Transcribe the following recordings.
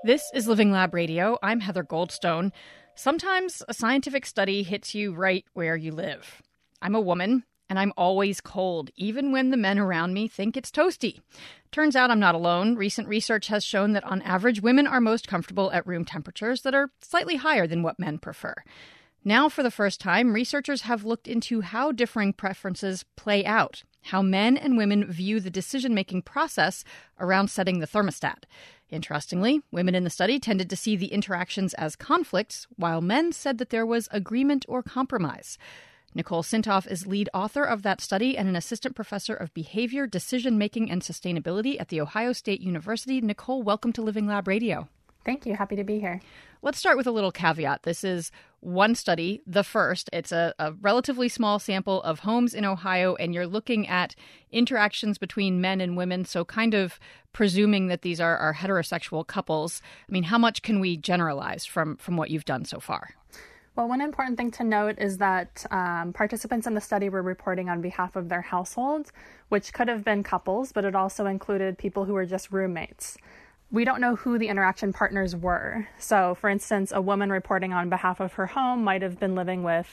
This is Living Lab Radio. I'm Heather Goldstone. Sometimes a scientific study hits you right where you live. I'm a woman, and I'm always cold, even when the men around me think it's toasty. Turns out I'm not alone. Recent research has shown that on average, women are most comfortable at room temperatures that are slightly higher than what men prefer. Now, for the first time, researchers have looked into how differing preferences play out, how men and women view the decision-making process around setting the thermostat. Interestingly, women in the study tended to see the interactions as conflicts, while men said that there was agreement or compromise. Nicole Sintoff is lead author of that study and an assistant professor of behavior, decision-making, and sustainability at The Ohio State University. Nicole, welcome to Living Lab Radio. Thank you. Happy to be here. Let's start with a little caveat. This is one study, the first. It's a relatively small sample of homes in Ohio, and you're looking at interactions between men and women, so kind of presuming that these are heterosexual couples. I mean, how much can we generalize from what you've done so far? Well, one important thing to note is that participants in the study were reporting on behalf of their households, which could have been couples, but it also included people who were just roommates. We don't know who the interaction partners were. So, for instance, a woman reporting on behalf of her home might have been living with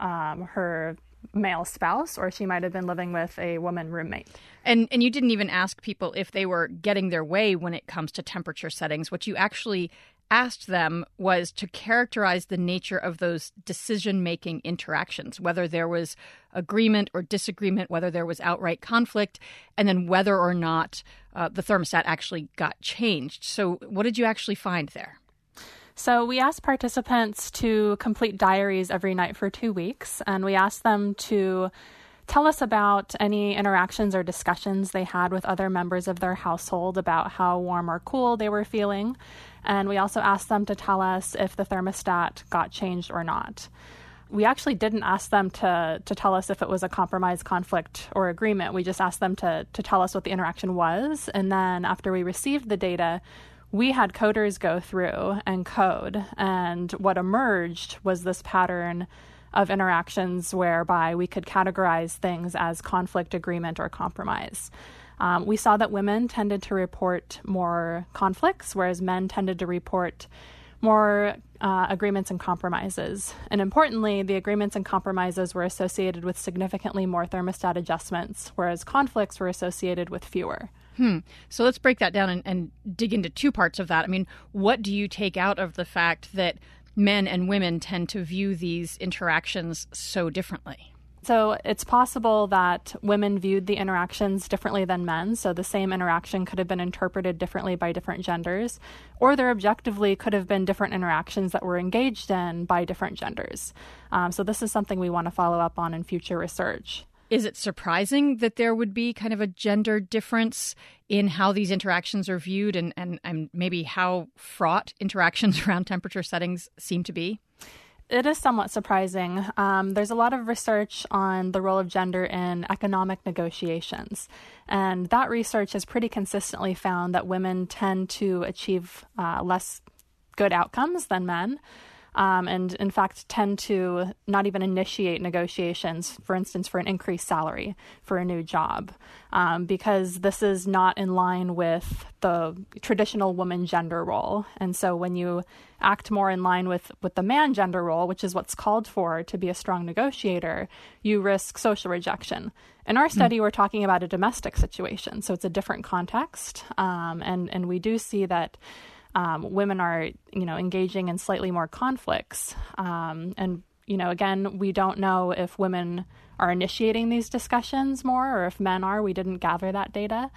her male spouse, or she might have been living with a woman roommate. And you didn't even ask people if they were getting their way when it comes to temperature settings. What you actually asked them was to characterize the nature of those decision-making interactions, whether there was agreement or disagreement, whether there was outright conflict, and then whether or not the thermostat actually got changed. So what did you actually find there? So we asked participants to complete diaries every night for 2 weeks, and we asked them to tell us about any interactions or discussions they had with other members of their household about how warm or cool they were feeling. And we also asked them to tell us if the thermostat got changed or not. We actually didn't ask them to tell us if it was a compromise, conflict, or agreement. We just asked them to tell us what the interaction was. And then after we received the data, we had coders go through and code. And what emerged was this pattern of interactions whereby we could categorize things as conflict, agreement, or compromise. We saw that women tended to report more conflicts, whereas men tended to report more agreements and compromises. And importantly, the agreements and compromises were associated with significantly more thermostat adjustments, whereas conflicts were associated with fewer. So let's break that down and dig into two parts of that. I mean, what do you take out of the fact that men and women tend to view these interactions so differently? So it's possible that women viewed the interactions differently than men. So the same interaction could have been interpreted differently by different genders, or there objectively could have been different interactions that were engaged in by different genders. So this is something we want to follow up on in future research. Is it surprising that there would be kind of a gender difference in how these interactions are viewed and maybe how fraught interactions around temperature settings seem to be? It is somewhat surprising. There's a lot of research on the role of gender in economic negotiations. And that research has pretty consistently found that women tend to achieve less good outcomes than men. And in fact, tend to not even initiate negotiations, for instance, for an increased salary for a new job, because this is not in line with the traditional woman gender role. And so when you act more in line with the man gender role, which is what's called for to be a strong negotiator, you risk social rejection. In our study, we're talking about a domestic situation, so it's a different context. And we do see that women are, engaging in slightly more conflicts. And, again, we don't know if women are initiating these discussions more or if men are. We didn't gather that data.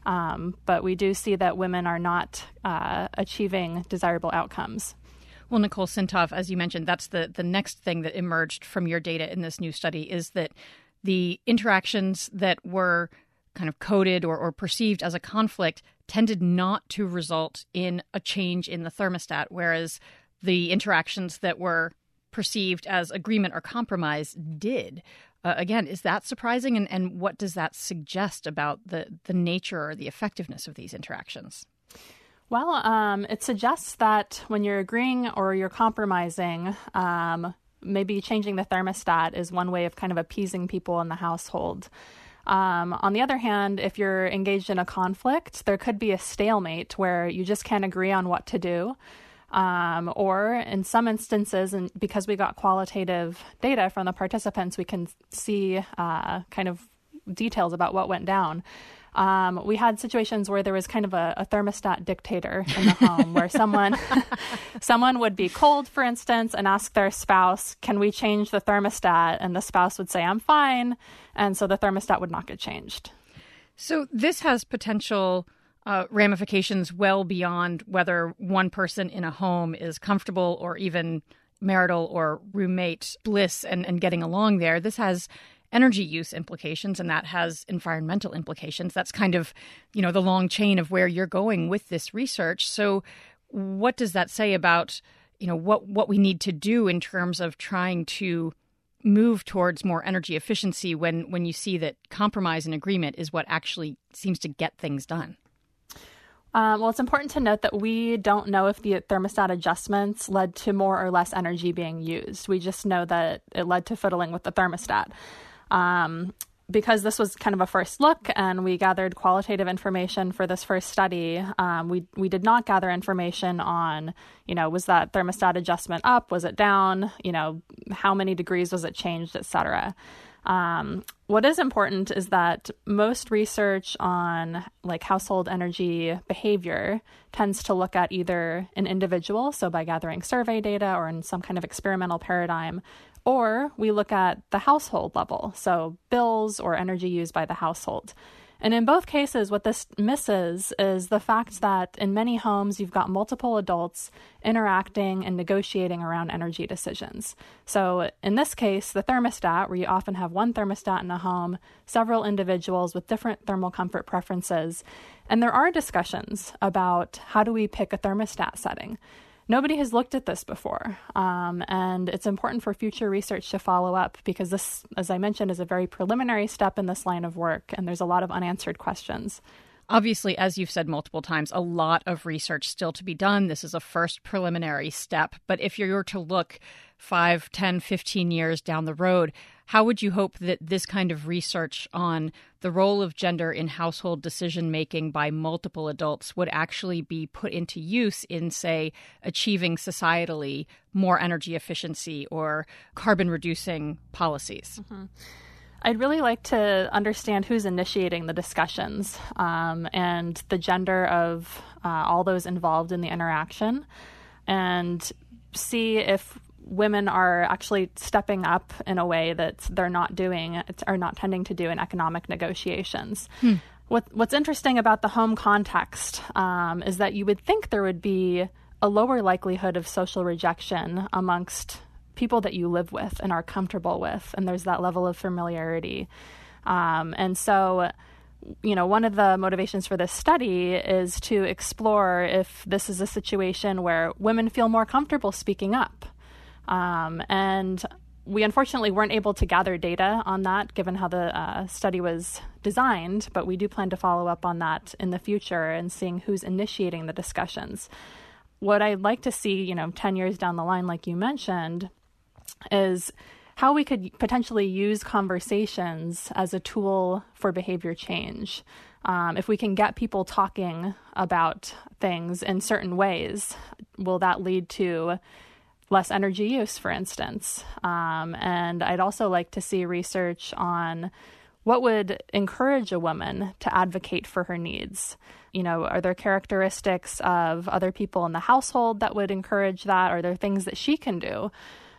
But we do see that women are not achieving desirable outcomes. Well, Nicole Sintoff, as you mentioned, that's the next thing that emerged from your data in this new study is that the interactions that were kind of coded or perceived as a conflict tended not to result in a change in the thermostat, whereas the interactions that were perceived as agreement or compromise did. Again, is that surprising? And what does that suggest about the nature or the effectiveness of these interactions? Well, it suggests that when you're agreeing or you're compromising, maybe changing the thermostat is one way of kind of appeasing people in the household. On the other hand, if you're engaged in a conflict, there could be a stalemate where you just can't agree on what to do. Or in some instances, and because we got qualitative data from the participants, we can see kind of details about what went down. We had situations where there was kind of a thermostat dictator in the home where someone would be cold, for instance, and ask their spouse, can we change the thermostat? And the spouse would say, I'm fine. And so the thermostat would not get changed. So this has potential ramifications well beyond whether one person in a home is comfortable or even marital or roommate bliss and getting along there. This has energy use implications, and that has environmental implications. That's kind of, the long chain of where you're going with this research. So what does that say about, what we need to do in terms of trying to move towards more energy efficiency when you see that compromise and agreement is what actually seems to get things done? Well, it's important to note that we don't know if the thermostat adjustments led to more or less energy being used. We just know that it led to fiddling with the thermostat. Because this was kind of a first look and we gathered qualitative information for this first study, we did not gather information on, was that thermostat adjustment up? Was it down? How many degrees was it changed, et cetera. What is important is that most research on household energy behavior tends to look at either an individual, so by gathering survey data or in some kind of experimental paradigm, or we look at the household level, so bills or energy used by the household. And in both cases, what this misses is the fact that in many homes, you've got multiple adults interacting and negotiating around energy decisions. So in this case, the thermostat, where you often have one thermostat in a home, several individuals with different thermal comfort preferences, and there are discussions about how do we pick a thermostat setting. Nobody has looked at this before, and it's important for future research to follow up because this, as I mentioned, is a very preliminary step in this line of work, and there's a lot of unanswered questions. Obviously, as you've said multiple times, a lot of research still to be done. This is a first preliminary step. But if you were to look 5, 10, 15 years down the road, how would you hope that this kind of research on the role of gender in household decision-making by multiple adults would actually be put into use in, say, achieving societally more energy efficiency or carbon-reducing policies? Mm-hmm. I'd really like to understand who's initiating the discussions and the gender of all those involved in the interaction, and see if women are actually stepping up in a way that they're not doing or not tending to do in economic negotiations. What's interesting about the home context is that you would think there would be a lower likelihood of social rejection amongst people that you live with and are comfortable with, and there's that level of familiarity. And so, one of the motivations for this study is to explore if this is a situation where women feel more comfortable speaking up. And we unfortunately weren't able to gather data on that given how the study was designed, but we do plan to follow up on that in the future and seeing who's initiating the discussions. What I'd like to see, 10 years down the line, like you mentioned, is how we could potentially use conversations as a tool for behavior change. If we can get people talking about things in certain ways, will that lead to less energy use, for instance? And I'd also like to see research on what would encourage a woman to advocate for her needs. Are there characteristics of other people in the household that would encourage that? Are there things that she can do?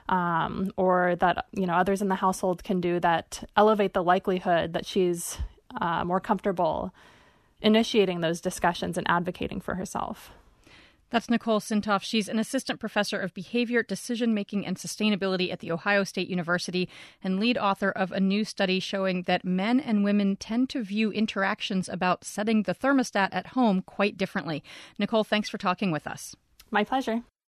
Or that, others in the household can do that elevate the likelihood that she's more comfortable initiating those discussions and advocating for herself. That's Nicole Sintoff. She's an assistant professor of behavior, decision-making, and sustainability at The Ohio State University and lead author of a new study showing that men and women tend to view interactions about setting the thermostat at home quite differently. Nicole, thanks for talking with us. My pleasure.